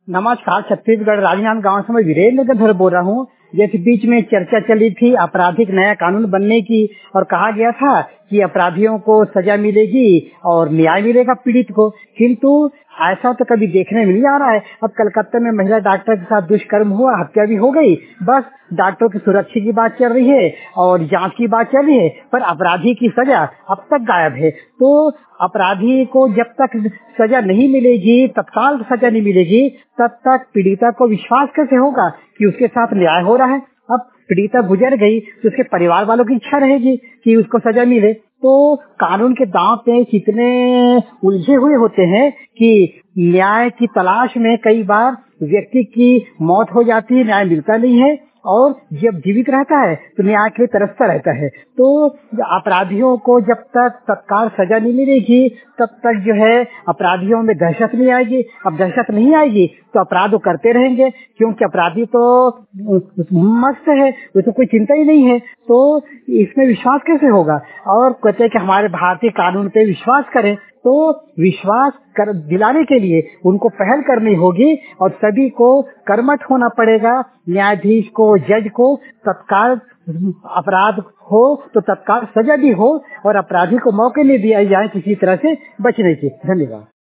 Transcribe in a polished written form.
नमस्कार, छत्तीसगढ़ राजनांदगांव गांव से मैं वीरेंद्र गंधर बोल रहा हूँ। जैसे बीच में चर्चा चली थी आपराधिक नया कानून बनने की और कहा गया था कि अपराधियों को सजा मिलेगी और न्याय मिलेगा पीड़ित को, किंतु ऐसा तो कभी देखने में नहीं आ रहा है। अब कलकत्ता में महिला डॉक्टर के साथ दुष्कर्म हुआ, हत्या भी हो गई, बस डॉक्टरों की सुरक्षा की बात चल रही है और जांच की बात चल रही है, पर अपराधी की सजा अब तक गायब है। तो अपराधी को जब तक सजा नहीं मिलेगी, तत्काल सजा नहीं मिलेगी, तब तक पीड़िता को विश्वास कैसे होगा कि उसके साथ न्याय हो रहा है। अब पीड़िता गुजर गई तो उसके परिवार वालों की इच्छा रहेगी कि उसको सजा मिले। तो कानून के दांव पे कितने उलझे हुए होते हैं कि न्याय की तलाश में कई बार व्यक्ति की मौत हो जाती है, न्याय मिलता नहीं है, और जब जीवित रहता है तो न्याय के लिए तरसता रहता है। तो अपराधियों को जब तक तत्काल सजा नहीं मिलेगी, तब तक जो है अपराधियों में दहशत नहीं आएगी। अब दहशत नहीं आएगी तो अपराध करते रहेंगे, क्योंकि अपराधी तो मस्त है, उसको कोई चिंता ही नहीं है। तो इसमें विश्वास कैसे होगा? और कहते हैं कि हमारे भारतीय कानून पे विश्वास करें, तो विश्वास कर दिलाने के लिए उनको पहल करनी होगी और सभी को कर्मठ होना पड़ेगा। न्यायाधीश को, जज को तत्काल अपराध हो तो तत्काल सजा भी हो और अपराधी को मौके नहीं दिया जाए किसी तरह से बचने की। धन्यवाद।